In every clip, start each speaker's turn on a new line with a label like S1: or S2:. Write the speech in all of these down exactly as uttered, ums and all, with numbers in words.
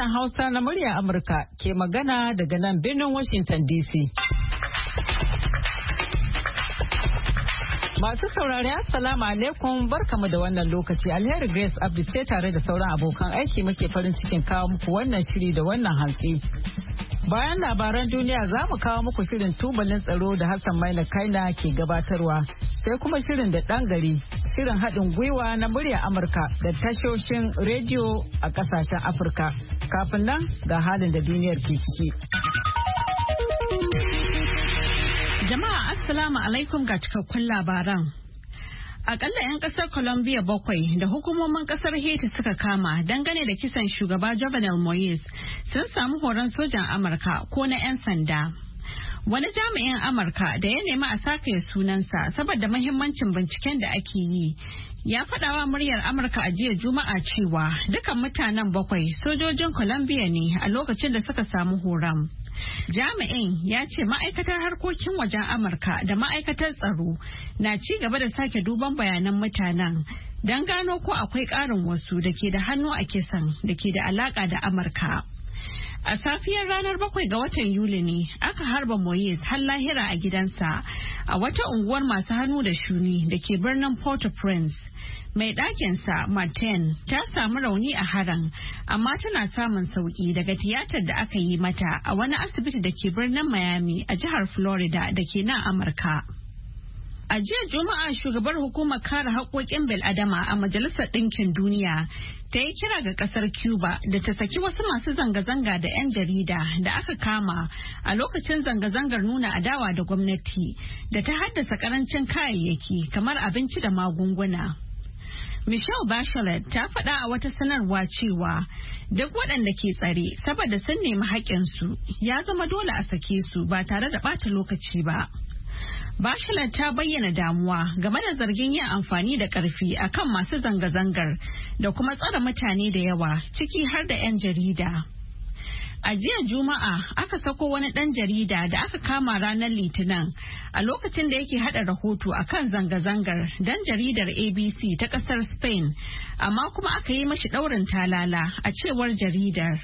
S1: sashen Hausa na murya Amurka ke magana daga nan birnin Washington D C. Masu saurari Assalamu alaikum barkamu da wannan lokaci. Alheri Grace Abdi ce tare da sauran abokan aiki muke farin cikin kawo muku wannan shiri da wannan hantsi. Bayan labaran duniya za mu kawo muku shirin tubalin tsaro da Hassan Maina Kaina ke gabatarwa. Sai kuma shirin da ɗan gari, shirin haɗin gwiwa na murya Amurka da tashoshin rediyo a ƙasashen Afirka. Kafin nan ga halin da duniyar ke ciki.
S2: Jama'a Assalamu alaikum ga cikakkun labaran. Akalla 'yan kasar Colombia bakwai da hukumomin kasar Haiti suka kama dangane da kisan shugaba Jovenel Moise sun samu horon sojan Amurka ko na 'yan sanda. Wani jami'in Amurka da ya nemi a sake sunansa saboda mahimmancin binciken da ake yi ya faɗawa muryar Amurka a jiya Juma'a cewa dukan mutanen bakwai sojojin Colombia ne a lokacin da suka samu horon. Jami'in ya ce ma'aikatar harkokin wajen Amurka da ma'aikatar tsaro na ci gaba da sake duban bayanan mutanen don gano ko akwai ƙarin wasu da ke da hannu a kisan da ke da alaƙa da Amurka. A safiyar ranar bakwai ga watan Yuli ne aka harba Moise har lahira a gidansa a wata unguwar masu hannu da shuni da ke birnin Port-au-Prince. Mai ɗakinsa Martin ta samu rauni a haran amma tana samun sauki daga tiyatar da aka yi mata a wani asibiti da ke birnin Miami a jihar Florida da ke nan Amurka. A jiya Juma'a shugabar hukumar kare haƙoƙin bil'adama a Majalisar Ɗinkin Duniya ta yi kira ga ƙasar Cuba da ta saki wasu masu zanga-zanga da 'yan jarida da aka kama a lokacin zanga-zangar nuna adawa da gwamnati da ta haddasa ƙarancin kayayyaki kamar abinci da magunguna. Michelle Bachelet ta faɗa a wata sanarwa cewa duk waɗanda ke tsare saboda sun nemi haƙƙinsu ya zama dole a sake su ba tare da ɓata lokaci ba. Bachelet ta bayyana damuwa game da zargin yin amfani da ƙarfi akan masu zanga-zangar da kuma tsare mutane da yawa ciki har da 'yan jarida. A jiya Juma'a aka sako wani ɗan jarida da aka kama ranar Litinin a lokacin da yake hada rahoto akan zanga-zangar dan jaridar A B C ta ƙasar Spain, amma kuma aka yi mashi ɗaurin talala a cewar jaridar.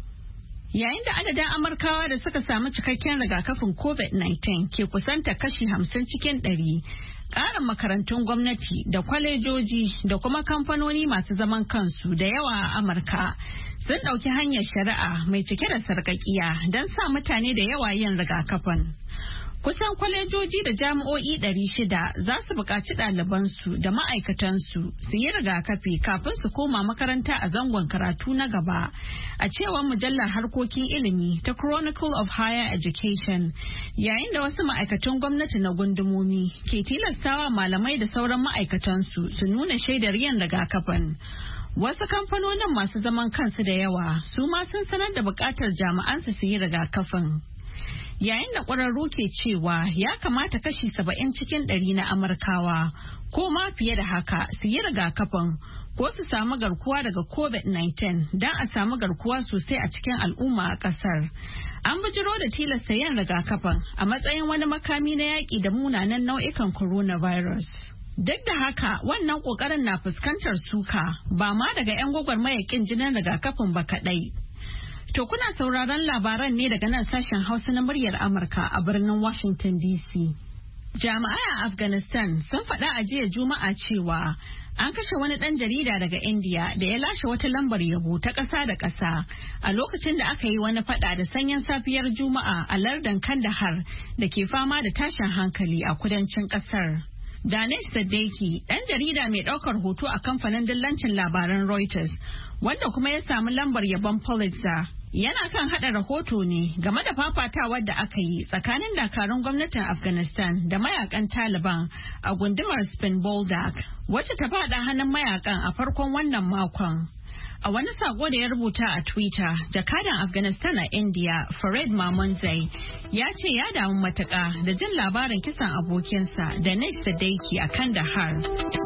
S2: Yayin da adadin Amurkawa da suka samu cikakken rigakafin COVID nineteen ke kusanta kashi hamsin cikin ɗari, ƙarin makarantun gwamnati da kwalejoji da kuma kamfanoni masu zaman kansu da yawa a Amurka sun ɗauki hanyar shari'a mai cike da sarƙaƙiya don sa mutane da yawa yin rigakafin. Kusan kwalejoji da jami'o'i ɗari shida za su buƙaci ɗalibansu da ma'aikatansu su yi rigakafi kafin su koma makaranta a zangon karatu na gaba, a cewar mujallar harkokin ilimi ta Chronicle of Higher Education, yayin da wasu ma'aikatan gwamnati na gundumomi ke tilastawa malamai da sauran ma'aikatansu su nuna shaidar yin rigakafin. Wasu kamfanonin masu zaman kansu da yawa su ma sun sanar da buƙatar jami'ansu su yi rigakafin. Yayin da ƙwararru ke cewa ya kamata kashi saba'in cikin ɗari na Amurkawa ko ma fiye da haka su yi rigakafin ko su samu garkuwa daga COVID nineteen don a samu garkuwa sosai a cikin al'umma a ƙasar. An bijiro da tilasta yin rigakafin a matsayin wani makami na yaƙi da munanan nau'ikan coronavirus. Duk da haka wannan ƙoƙarin na fuskantar suka ba ma daga 'yan gwagwarmayar ƙin jinin rigakafin ba kaɗai. To kuna sauraron labaran ne daga nan sashen Hausa na muryar Amurka a birnin Washington D C. Jami'ai a Afghanistan sun faɗa a jiya Juma'a cewa an kashe wani ɗan jarida daga India da ya lashe wata lambar yabo ta ƙasa da ƙasa a lokacin da aka yi wani faɗa da sanyin safiyar Juma'a a lardin Kandahar da ke fama da tashin hankali a kudancin ƙasar. Danish Sadeki, ɗan jarida mai ɗaukar hoto a kamfanin dillancin labaran Reuters, wanda kuma ya samu lambar yabon Pulitzer, yana kan hada rahoto ne game da fafatawar da aka yi tsakanin dakarun gwamnatin Afghanistan da mayakan Taliban a gundumar Spin Boldak, wacce ta fada hannun mayakan a farkon wannan makon. A wani sako da ya rubuta a Twitter, jakadan Afghanistan a India, Farid Mamonzai, ya ce ya damu matuƙa da jin labarin kisan abokinsa da Danish Sadeki a Kandahar.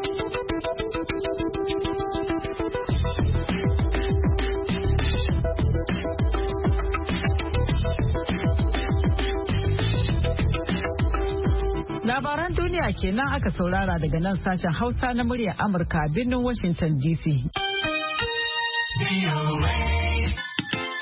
S1: Labaran duniya kenan aka saurara daga nan sashen Hausa na muryar Amurka a birnin Washington D C.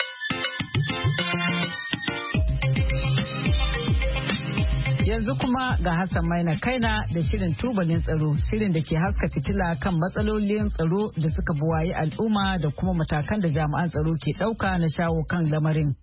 S1: Yanzu kuma ga Hassan Maina Kaina da shirin tubalin tsaro, shirin da ke haska fitila kan matsalolin tsaro da suka buwayi al'umma da kuma matakan da jami'an tsaro ke ɗauka na shawo kan lamarin.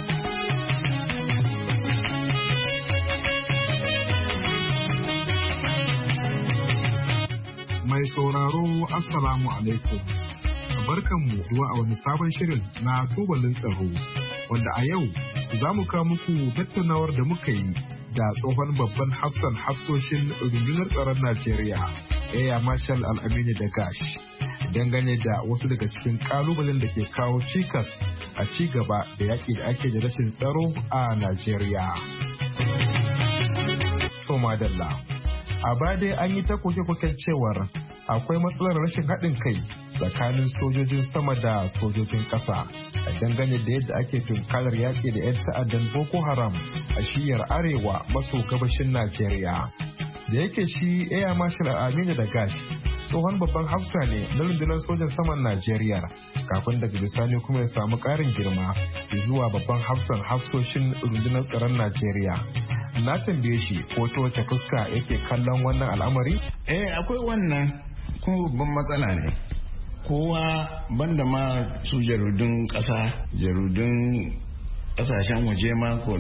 S3: Mai sauraro Assalamu alaikum. Barkanmu zuwa a wani sabon shirin na tubalin tsaro, wanda a yau za mu kawo muku tattaunawar da muka yi da tsohon babban hafsan hafsoshin rundunar tsaron Najeriya, Air Marshal Al-Aminu Dagash, dangane da wasu daga cikin kalubalen da ke kawo cikas a ci gaba da yaƙi da ake da rashin tsaro a Najeriya. Soma Dalla. A baya dai an yi ta koke-koken cewar akwai matsalar rashin haɗin kai tsakanin sojojin sama da sojojin ƙasa a dangane da yadda ake tunkarar yaƙi da 'yan ta'addan Boko Haram a shiyar arewa maso gabashin Najeriya. Da yake shi Air Marshal Aminu Dagash tsohon babban hafsa ne na rundunar sojan saman Najeriya, kafin daga bisani kuma ya samu ƙarin girma zuwa babban hafsan hafsoshin rundunar tsaron Najeriya. Na tambaye shi ko ta wace fuska yake kallon wannan al'amari?
S4: Eh, akwai wannan kuma babban matsala ne. Kowa banda ma su jarudun ƙasa, jarudun ƙasashen waje ma ko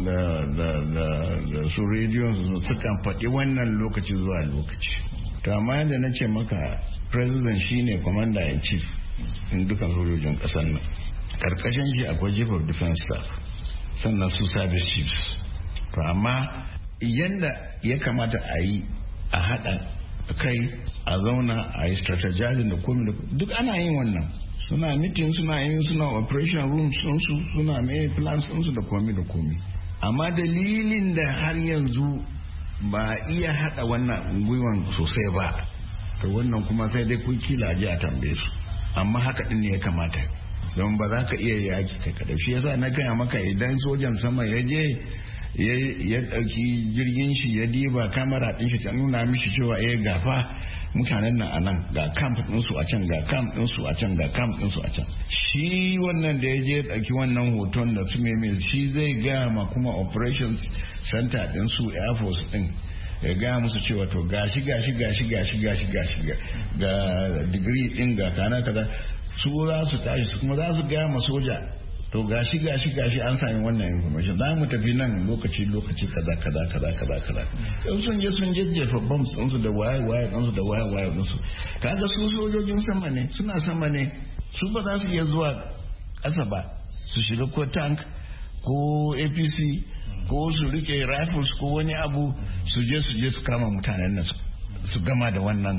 S4: da su rediyon sukan faɗi wannan lokaci zuwa lokaci. To amma yadda na ce maka, president shine commander in chief in dukan sojojin ƙasar nan. Karkashin shi akwai chief of defense staff, sannan su service chiefs. To amma yanda ya kamata a yi a haɗa kai a zauna a yi strategizing da komi da duk ana yin wannan, suna meeting suna yin suna operation rooms sunsu suna mai plans sunsu da komi da komi. Amma dalilin da har yanzu ba iya haɗa wannan gwiwan sosai ba, to wannan kuma sai dai kun kila ji a tambaye su, amma haka din ne ya kamata, don ba za ka iya yaki kai kada. Shi yasa na gaya maka, idan sojan sama ya je ya ɗauki jirgin shi ya diba kamera ɗin shi ta nuna mishi cewa eh gafa mutanen nan a nan ga camp ɗinsu a can ga camp ɗinsu a can ga camp ɗinsu a can, shi wannan da ya je ɗauki wannan hoton da su meme shi zai gaya ma kuma operations center ɗinsu air force ɗin ya gaya musu cewa to gashi gashi gashi gashi gashi gashi ga digiri ɗin ga kana kaza, su za su tashi su kuma za su gaya ma soja to gashi gashi gashi an sami wannan information, za mu tafi nan lokaci lokaci kaza kaza kaza kaza kaza. Yau sun je sun jejjefa bombs ɗinsu da waye waye ɗinsu da waye waye ɗinsu. Kaga su sojojin sama ne, suna sama ne, su ba za su iya zuwa ƙasa ba su shiga ko tank ko A P C ko su rike rifles ko wani abu su je su je su kama mutanen nan su gama da wannan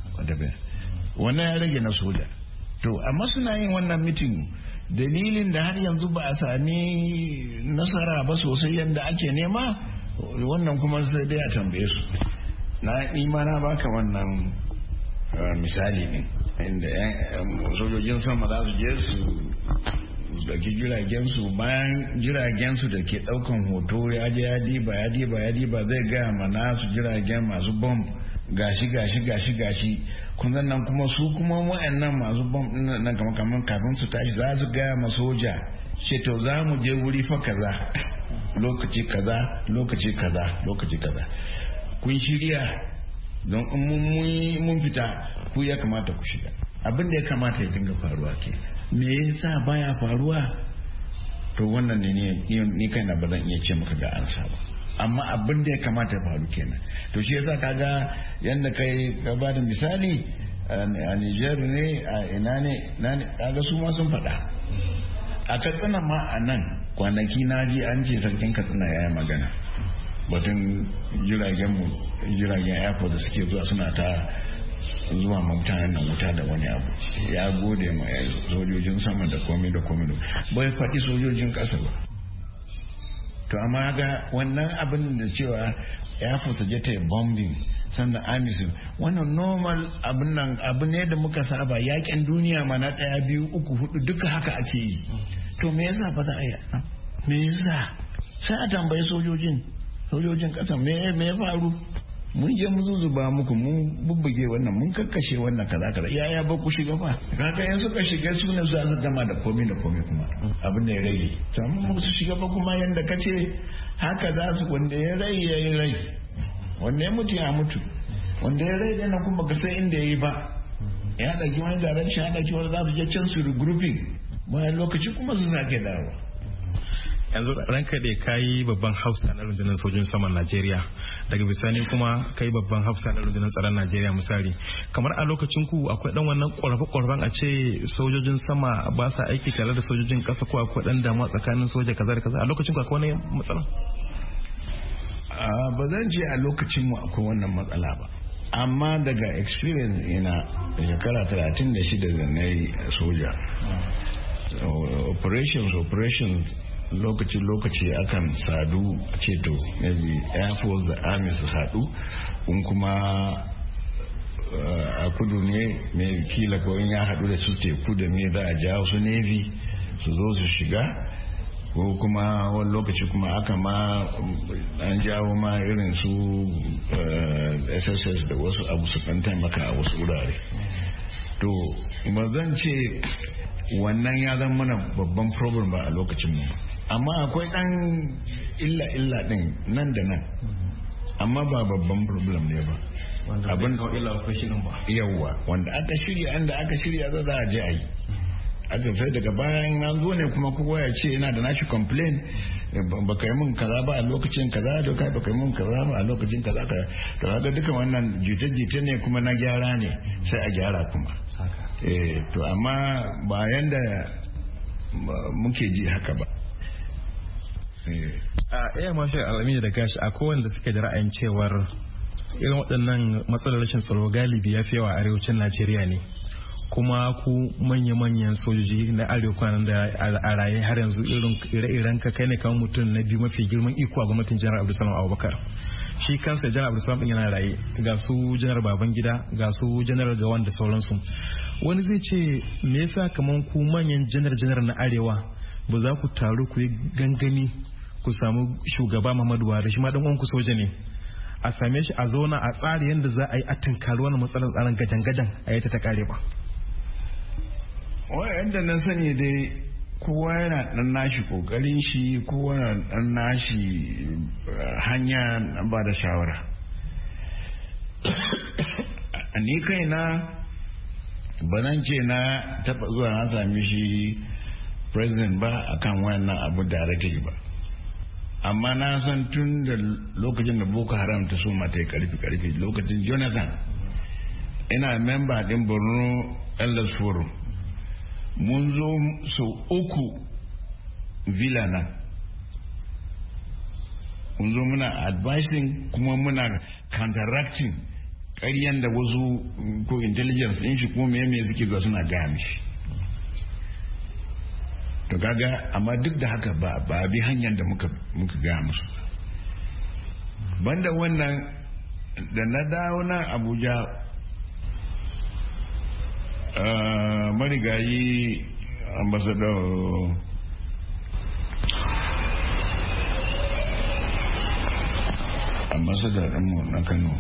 S4: wannan ya rage na soja. To amma suna yin wannan meeting, dalilin da har yanzu ba a sami nasara ba sosai yadda ake nema, wannan kuma sai dai a tambaye su. Na imana baka wannan misali ne inda sojojin sama za su je su dauki jiragen su, bayan jiragen su da ke daukan hoto ya je ya diba ya diba ya diba zai gaya mana su jiragen masu bomb gashi gashi gashi gashi kun nan kuma su kuma wa'annan masu bom din nan kamar kamar kafin su tashi za su gaya ma soja ce to za mu je wuri fa kaza lokaci kaza lokaci kaza lokaci kaza, kun shirya don in mun fita ku ya kamata ku shiga. Abin da ya kamata ya dinga faruwa ke, me yasa baya faruwa? To wannan ne ni kaina ba zan iya ce maka ga ansa ba, amma abin da ya kamata ya faru kenan. To shi yasa kaga yanda kai ka ba da misali a Niger ne a ina ne kaga su ma sun faɗa. A Katsina ma a nan kwanaki na ji an ce sarkin Katsina ya yi magana batun jiragen mu jiragen airport da suke zuwa suna ta zuwa mutanen nan wuta da wani abu. Ya gode ma sojojin sama da komai da komai, bai faɗi sojojin ƙasa ba. To amma ga wannan abin da cewa ya fusa je ta bombing sannan amisu, wannan normal abin nan abu ne da muka saba, yakin duniya ma na ɗaya biyu uku hudu duka haka ake yi. To me yasa ba za a yi? Me yasa? Sai a tambayi sojojin sojojin ƙasa me me ya faru? Mun je mu zuzuba muku, mun bubbuge wannan, mun kakkashe wannan kaza kaza, yaya ba ku shiga ba? Kaka yan suka shiga su ne za su gama da komai da komai kuma abin da ya rage. To amma mu su shiga ba kuma yanda kace haka za su wanda ya rai ya yi rai, wanda ya mutu ya mutu, wanda ya rai dana kuma ka sai inda ya yi ba, ya ɗauki wani direction ya ɗauki wani za su je can su regrouping bayan lokaci kuma su sake dawo.
S3: Yanzu ranka da ka yi babban hafsa na rundunar sojin saman Najeriya, daga bisani kuma ka yi babban hafsa na rundunar tsaron Najeriya misali, kamar a lokacin ku akwai dan wannan ƙorafe-ƙorafen a ce sojojin sama ba sa aiki tare da sojojin ƙasa, ko akwai dan damuwa tsakanin soja kaza da kaza, a lokacin ku akwai wani matsala?
S4: Ba zan ce a lokacin mu akwai wannan matsala ba, amma daga experience ina shekara talatin da shida da na yi soja, operations operations lokaci-lokaci akan sadu a ceto maybe air force da army su sadu, in kuma a kudu ne mai kila ko in ya hadu da su teku da me za a jawo su navy su zo su shiga, ko kuma wani lokaci kuma aka ma an jawo ma irin su S S S da wasu abu su kan taimaka a wasu wurare. To ba zan ce wannan ya zama mana babban problem ba a lokacin mu, amma akwai dan illa-illa din nan da nan, amma ba babban problem ne ba. Abin yawa wanda aka shirya inda aka shirya za a je a yi, aka sai daga bayan an zo ne kuma kowa ya ce yana da nashi complain, baka yi mun kaza ba a lokacin kaza, doka baka yi mun kaza ba a lokacin kaza ka to haka duka wannan jita-jita ne kuma na gyara ne, sai a gyara kuma. Eh to amma ba yanda muke ji haka ba.
S3: a iya mashi al'amini da gashi a kowanda suke da ra'ayin cewar irin waɗannan matsalar rashin tsaro galibi ya fi yawa a arewacin Najeriya ne, kuma ku manya-manyan sojoji na arewa kwanan da a raye har yanzu irin ire-iren ka kai ne kan mutum na biyu mafi girman iko a gwamnatin janar Abdulsalam Abubakar. Shi kansa janar Abdulsalam din yana raye, ga su janar Babangida, ga su janar Gawan da sauransu. Wani zai ce me yasa kaman ku manyan janar-janar na arewa ba za ku taru ku yi gangani ku samu shugaba Muhammadu Buhari, shi ma dan uwanku soja ne, a same shi a zauna a tsari yadda za a yi a tunkari wannan matsalar tsaron gadan-gadan a yi ta ta kare ba.
S4: Wa'yanda na sani dai kowa yana dan nashi kokarin shi, kowa yana dan nashi hanya ba da shawara. Ni kai na banan ce na taba zuwa na sami shi president ba akan wannan abu da rage ba, amma na san tun da lokacin da Boko Haram ta so mata karfi karfi lokacin Jonathan, ina memba din Borno Elders Forum, mun zo sau uku villa nan, mun zo muna advising kuma muna counteracting ƙaryan da wasu ko intelligence din shi ko me me suke zuwa suna gaya mishi. To kaga amma duk da haka ba ba bi hanyar da muka muka gaya musu. Banda wannan da na dawo nan Abuja, Uh, marigayi ambassador ambassador ɗinmu na Kano,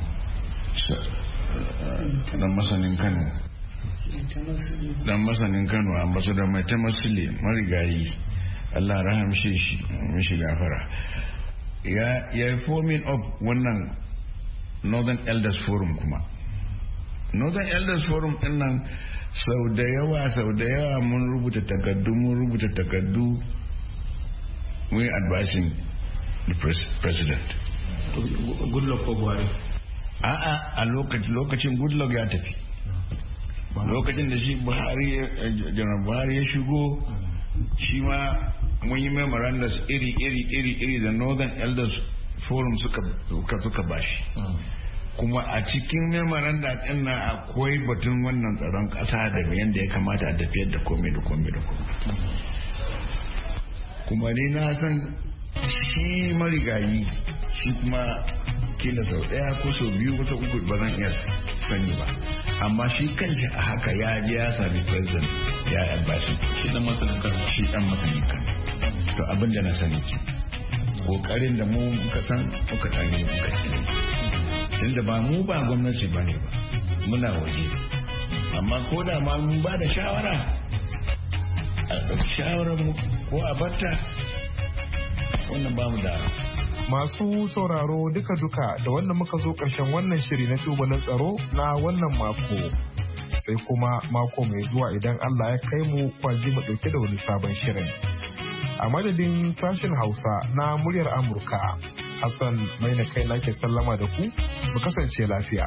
S4: dan masanin Kano dan masanin Kano ambassador mai tamasile marigayi, Allah rahamshe shi mishi gafara, ya ya forming up wannan Northern Elders Forum. Kuma Northern Elders Forum ɗin nan sau da yawa sau da yawa mun rubuta takardu mun rubuta takardu mun yi advising the president.
S3: Goodluck ko Buhari?
S4: A'a, a lokacin Goodluck ya tafi, lokacin da shi Buhari janar Buhari ya shigo, shi ma mun yi memorandums iri iri iri iri da Northern Elders Forum suka suka bashi. Kuma a cikin memoranda ɗin nan akwai batun wannan tsaron ƙasa da yadda ya kamata a tafiyar da komai da komai da komai. Kuma ni na san shi marigayi shi kuma kila sau ɗaya ko sau biyu ko sau uku ba zan iya sani ba, amma shi kanshi a haka ya je ya sami president ya yi albashi.
S3: Shi dan masanin Kano.
S4: Shi dan masanin Kano. To abin da na sani ke kokarin da mu muka san muka tani muka tani. Tunda ba mu ba gwamnati ba ne ba, muna waje, amma ko da ma mun ba da shawara a ɗauki shawarar mu ko a batta, wannan ba mu da
S3: Masu sauraro duka-duka da wannan muka zo ƙarshen wannan shiri na tubalin tsaro na wannan mako. Sai kuma mako mai zuwa idan Allah ya kai mu kwaji mu ɗauke da wani sabon shirin. A madadin sashen Hausa na muryar Amurka, Hassan mai na kai nake sallama da ku, mu kasance lafiya.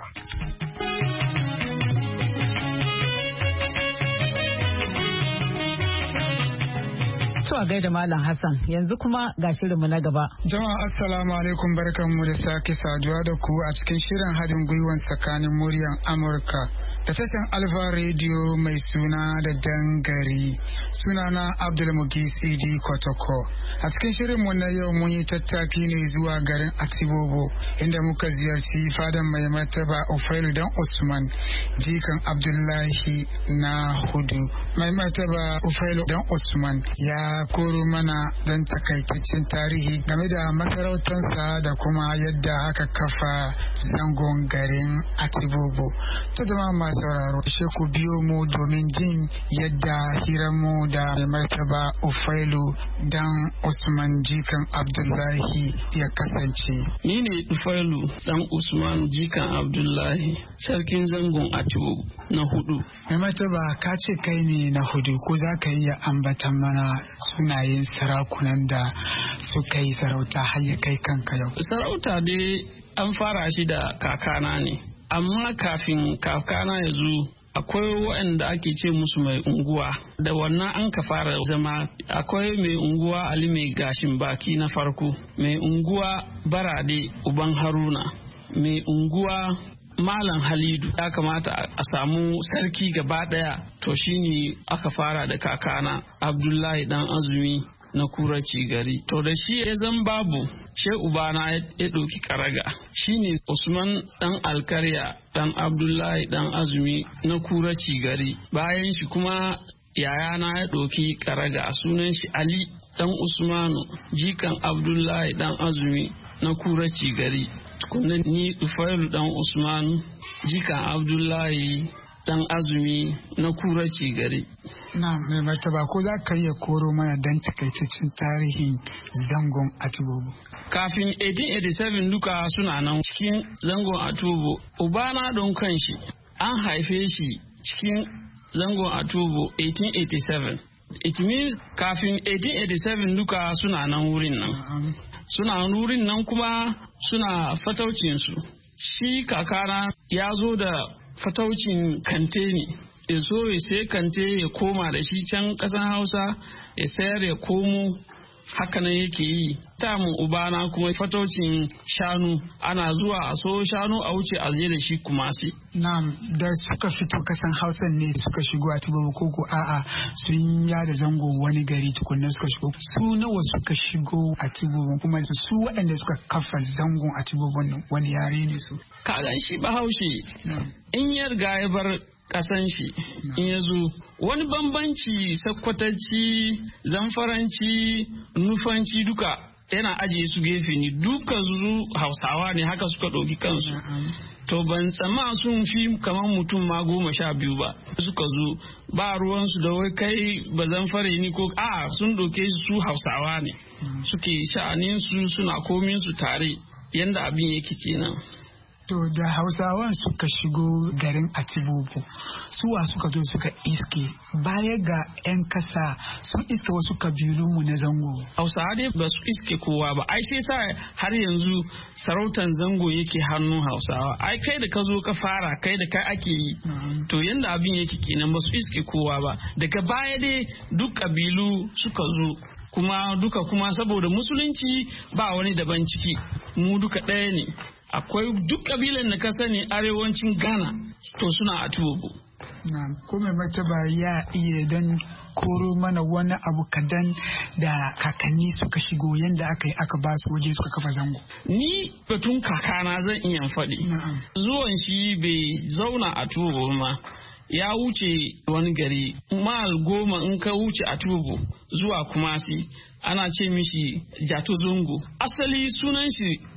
S1: To a gaida Malam Hassan, yanzu kuma ga shirinmu na gaba.
S5: Jama'a assalamu alaikum, barkanmu da sake saduwa da ku a cikin shirin haɗin gwiwan tsakanin muryar Amurka da tashan Alfa Radio mai suna da Dangari. Sunana Abdulmugis Idi Kotoko. A cikin shirinmu na yau mun yi tattaki ne zuwa garin Atibobo inda muka ziyarci fadan mai martaba Ofailu dan Usman, jikan Abdullahi na hudu. Mai martaba Ofailu dan Usman ya koro mana don takaitaccen tarihi game da masarautarsa da kuma yadda aka kafa zangon garin Atibobo. Ta zama masu sauraro, she ku biyo mu domin jin yadda hiranmu da mai martaba Ofailu dan Usman jikan Abdullahi ya kasance.
S6: Ni ne Ofailu dan Usman jikan Abdullahi, sarkin zangon Atibobo na hudu.
S5: Mai martaba, ka ce kai ne na hudu, ko za ka iya ambatan mana sunayen sarakunan da suka yi sarauta har ya kai kanka yau?
S6: Sarauta dai an fara shi da kakana ne, amma kafin kakana ya zo akwai waɗanda ake ce musu mai unguwa, da wannan an ka fara zama. Akwai mai unguwa Ali mai gashin baki na farko, mai unguwa Barade uban Haruna, mai unguwa Malam Halidu. Ya kamata a samu sarki gaba daya, to shine aka fara da kakana Abdullahi dan Azumi na Kuraci gari. To da shi ya zan babu, she ubana ya ɗauki karaga, shine Usman dan Alkarya dan Abdullahi dan Azumi na Kuraci gari. Bayan shi kuma yayana ya ɗauki karaga, sunan shi Ali dan Usmanu jikan Abdullahi dan Azumi na Kuraci gari. Tukunna ni Ofailu dan Usman jikan Abdullahi dan Azumi na Kuraci gari.
S5: Na mai martaba, ko za ka iya koro mana dan takaitaccen tarihin zangon Atibobo?
S6: Kafin eighteen eighty-seven duka suna nan cikin zangon Atibobo. Ubana don kanshi an haife shi cikin zangon Atibobo eighteen eighty-seven. It means kafin eighteen eighty-seven duka suna nan wurin nan. Suna wurin nan kuma suna fataucinsu. Shi kakana ya zo da fataucin kante ne, ya zo ya sai kante ya koma da shi can ƙasan Hausa ya sayar ya komo, hakanan yake yi. Tamun ubana kuma fataucin shanu, ana zuwa a so shanu a wuce a je da shi Kumasi.
S5: Na'am, da suka fito kasan Hausa ne suka shigo Atibobo, ko ko a'a sun yada zango wani gari tukunna suka shigo? Su nawa suka shigo Atibobo, kuma su waɗanda suka kafa zangon Atibobo wani yare ne su?
S6: Kagan shi Bahaushe in ya riga ya bar kasan shi in ya zo, wani bambanci Sakkwatanci, Zamfaranci, Nufanci duka yana ajiye su gefe ne, duka su Hausawa ne, haka suka ɗauki kansu. To ban tsama sun fi kamar mutum ma goma sha biyu ba suka zo, ba ruwansu da wai kai ba Zamfare ni ko a sun ɗauke su Hausawa ne, suke sha'anin su suna komin su tare, yanda abin yake kenan.
S5: To da Hausawan suka shigo garin Atibobo, suwa suka zo suka iske baya ga 'yan kasa, sun iske wasu kabilunmu na zango?
S6: Hausawa dai ba su iske kowa ba, ai sai sa har yanzu sarautan zango yake hannun Hausawa. Ai kai da ka zo ka fara, kai da kai ake yi. Mm-hmm. To yanda abin yake kenan, ba su iske kowa ba. Daga baya dai duk kabilu suka zo, kuma duka kuma saboda musulunci ba wani daban ciki, mu duka ɗaya ne. Akwai duk kabilan da ka sani arewacin Ghana, to suna Atibobo.
S5: Na, ko mai martaba ya iya dan koro mana wani abu kadan da kakanni suka shigo, yanda aka yi aka ba su waje suka kafa zango?
S6: Ni batun kakana zan iya faɗi. Zuwan shi bai zauna a Atibobo ma, ya wuce wani gari, mal goma in ka wuce Atibobo zuwa Kumasi, ana ce mishi Jato Zongo. Asali sunan shi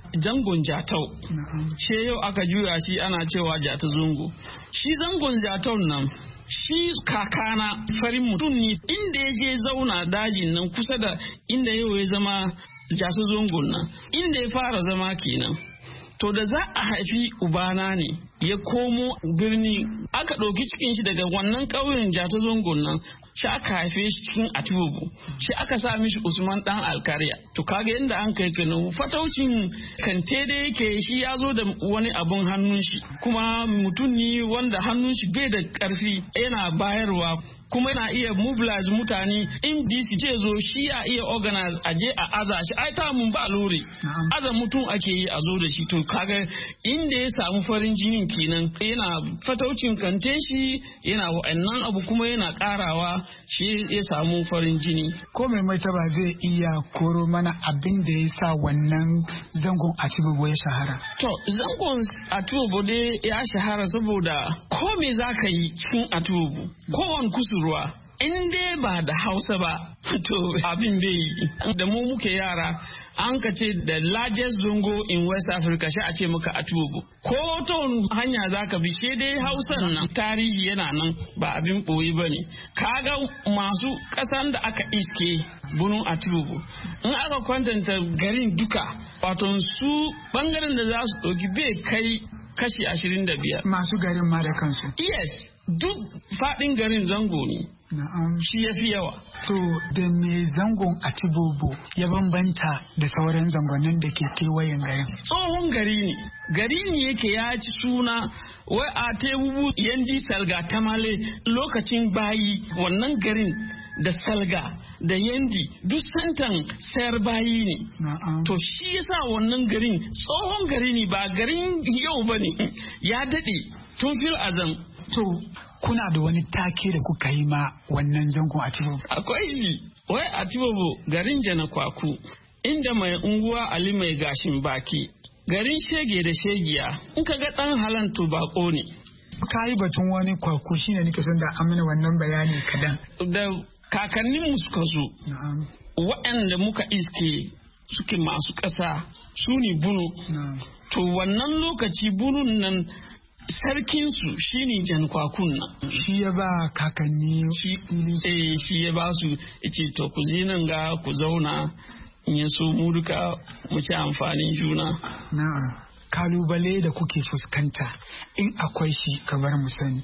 S6: zangon jatau. She yau aka juya shi ana cewa jata zungu. Shi zangon jatau nan shi kakana farin mutum ne inda ya je zauna dajin nan kusa da inda yau ya zama jata zungun nan inda ya fara zama kenan. To da za a haifi ubana ne ya komo birni aka ɗauki cikin shi daga wannan ƙauyen jata zungun nan shi aka haife shi cikin Atibubu shi aka sa mishi Usman dan Alkariya. To kaga yadda an kai kanu fataucin kante da yake shi ya zo da wani abun hannun shi kuma mutum ne wanda hannun shi bai da ƙarfi yana bayarwa kuma yana iya mobilize mutane in D C ce zo shi ya iya organize a je a aza shi ai ta mun ba lori aza mutum ake yi a zo da shi. To kaga inda ya samu farin jinin kenan yana fataucin kante shi yana wa'annan abu kuma yana karawa shi ya samu farin jini.
S5: Ko mai mai taba zai iya koro mana abin da ya sa wannan zangon Atibubu ya shahara?
S6: To zangon Atibubu dai ya shahara saboda ko me za ka yi cikin Atibubu kowane kusurwa in dai ba da Hausa ba to abin bai yi. Da mu muke yara an ka ce the largest zongo in West Africa shi a ce maka Atibubu. Ko ta hanya za ka bi shi dai Hausan nan tarihi yana nan ba abin ɓoyi ba ne. Kaga masu ƙasan da aka iske bunun Atibubu in aka kwantanta garin duka wato su bangaren da za su ɗauki bai kai kashi ashirin da biyar.
S5: Masu garin ma da kansu?
S6: Yes, duk faɗin garin zango ne.
S5: Na'am.
S6: Shi ya fi yawa.
S5: To da me zangon Atibubu ya bambanta da sauran zangonin da ke kewayen garin?
S6: Tsohon gari ne. Gari ne yake ya ci suna wai Atibubu Yandi Salga Tamale lokacin bayi wannan garin da Salga da Yandi duk santan sayar bayi ne. To shi yasa wannan garin tsohon gari ne ba garin yau ba ne ya daɗe tun fil azam.
S5: To kuna da wani take da kuka yi ma wannan zangon Atibubu?
S6: Akwai shi wai Atibubu garin Jana Kwaku inda mai unguwa Ali mai gashin baki garin shege da shegiya in ka ga ɗan halantu bako ne.
S5: Ka yi batun wani kwaku shine nake son da amina wannan bayani kadan.
S6: Da kakanninmu suka zo waɗanda muka iske suke masu ƙasa su ne bunu. To wannan lokaci bunun nan sarkinsu shi ne Jan Kwakun nan.
S5: Shi ya ba kakanni
S6: eh shi ya ba su ce to ku je nan ga ku zauna in ya so mu duka mu ci amfanin juna.
S5: Na'am. Kalubale da kuke fuskanta in akwai shi kamar mu sani.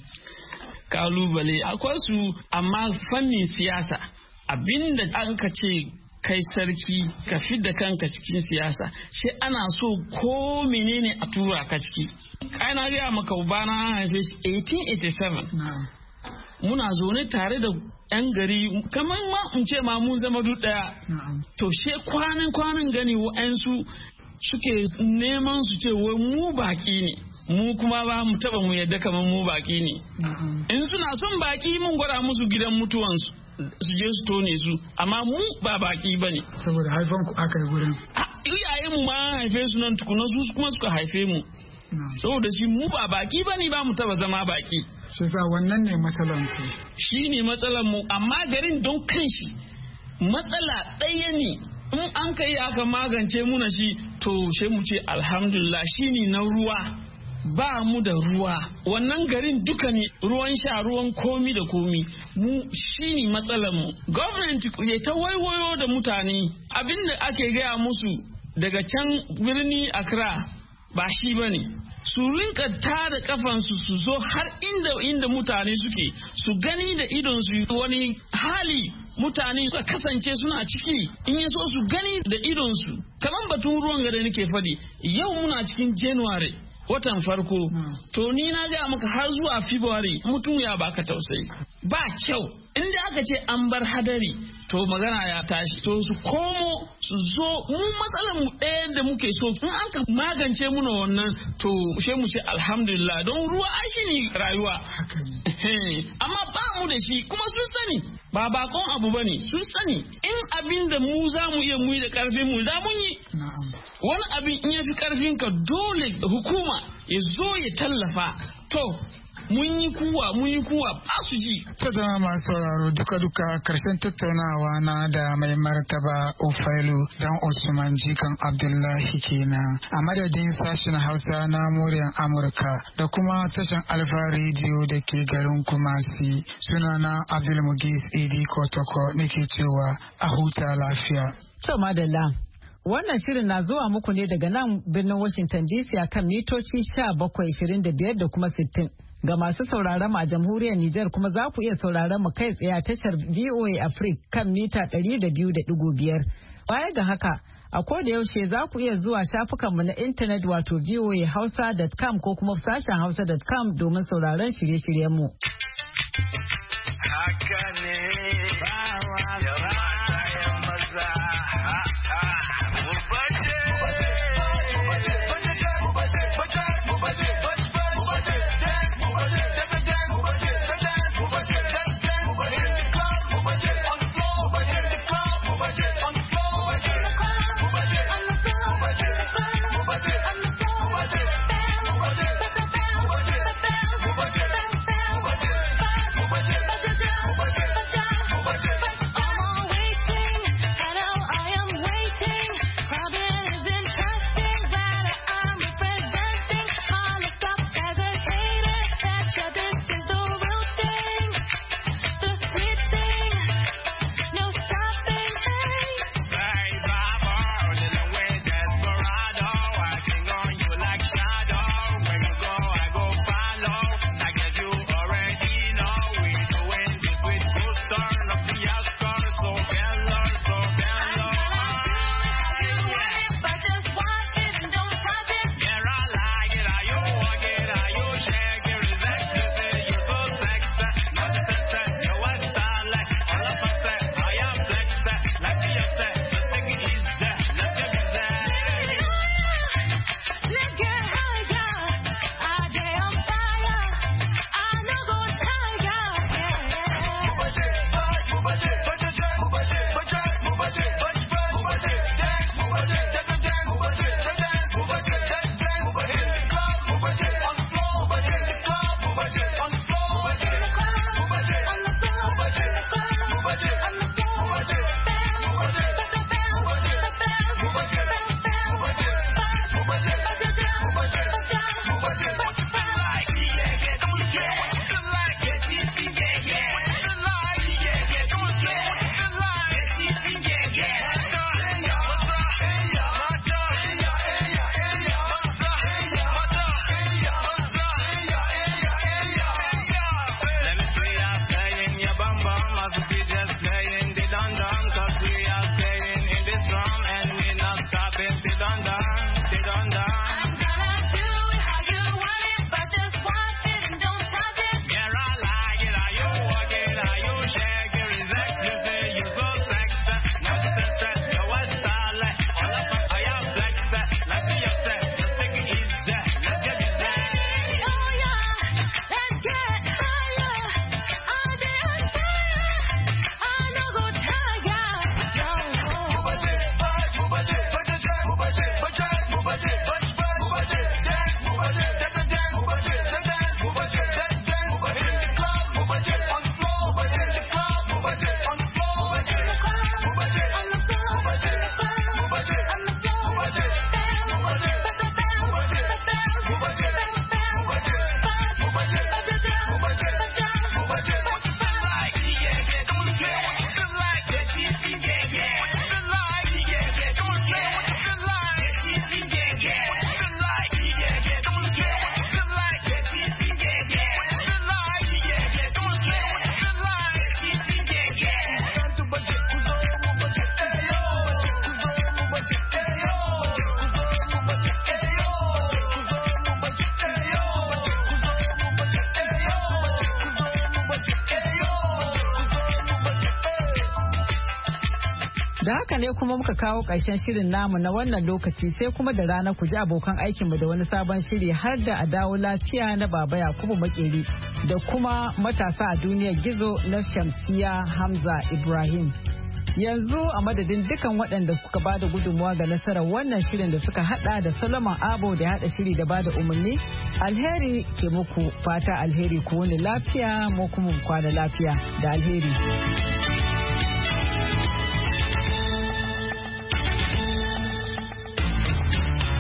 S6: Kalubale akwai su amma fannin siyasa abinda an ka ce kai sarki ka fidda kanka cikin siyasa sai ana so ko menene a tura ka ciki. Kai na gaya maka ubana haife shi eighteen eighty-seven. Muna zaune tare da yan gari kamar ma in ce ma mu zama duk daya. To she kwanan kwanan gani wa'ansu suke neman su ce wai mu baki ne. Mu kuma ba mu taba mu yadda kamar mu baki ne. In suna son baki mun gwada musu gidan mutuwansu su je su tone su amma mu ba baki bane.
S5: Saboda haifan ku aka yi gurin.
S6: Iyaye mu ma haife su nan tukuna su kuma suka haife mu. Saboda shi mu ba baki bane ba mu taba zama baki.
S5: Shi sa wannan ne matsalan ku.
S6: Shi ne matsalan mu amma garin don kanshi matsala ɗaya ne. In an kai aka magance muna shi to sai mu ce alhamdulillah shine na ruwa. Ba mu da ruwa wannan garin duka ne ruwan sha ruwan komi da komi mu shine matsalar mu. Gwamnati ya ta waiwayo da mutane abinda ake gaya musu daga can birni Accra ba shi bane su rinka tada kafansu su zo har inda inda mutane suke su gani da idon su wani hali mutane suka kasance suna ciki in ya so su gani da idon su kamar batun ruwan gada nake faɗi yau muna cikin January watan farko to ni na ga maka har zuwa February mutum ya baka tausayi ba kyau inda aka ce an bar hadari to magana ya tashi to su komo su zo mu matsalar mu ɗaya da muke so in an ka magance muna wannan to she mu ce alhamdulillah don ruwa ai shi ne rayuwa amma ba mu da shi kuma sun sani ba bakon abu bane sun sani in abin da mu za mu iya mu yi da karfin mu da mun yi wani abin in ya fi karfin ka dole hukuma ya zo ya tallafa to mun yi kuwa mun yi kuwa ba su ji.
S5: Ta zama masu sauraro duka-duka karshen tattaunawa na da mai martaba Ofailu dan Usman Jikan Abdullahi kenan a madadin sashen Hausa na muryar Amurka da kuma tashan Alfa Radio da ke garin Kumasi. Sunana Abdulmugis Idi Kotoko nake cewa a huta lafiya.
S1: To madalla. Wannan shirin na zuwa muku ne daga nan birnin Washington D C a kan mitoci sha bakwai ishirin da biyar da kuma sittin. Ga masu sauraron mu a jamhuriyar Nijar kuma za ku iya sauraron mu kai tsaye a tashar V O A Africa kan mita ɗari da biyu da ɗigo biyar. Baya ga haka, a koda yaushe za ku iya zuwa shafukanmu na intanet wato v o a hausa dot com ko kuma sashen hausa dot com domin sauraron shirye-shiryenmu.
S7: Haka ne, bawa da bayan maza.
S1: Da haka ne kuma muka kawo ƙarshen shirin namu na wannan lokaci sai kuma da rana ku ji abokan aikinmu da wani sabon shiri har da a dawo lafiya na Baba Yakubu Makeri da kuma matasa a duniyar gizo na Shamsiya Hamza Ibrahim. Yanzu a madadin dukan waɗanda suka ba da gudunmuwa ga nasarar wannan shirin da suka hada da Solomon Abo da hada shiri da ba da umarni, alheri ke muku fata alheri ku wani lafiya mu kuma kwana lafiya da alheri.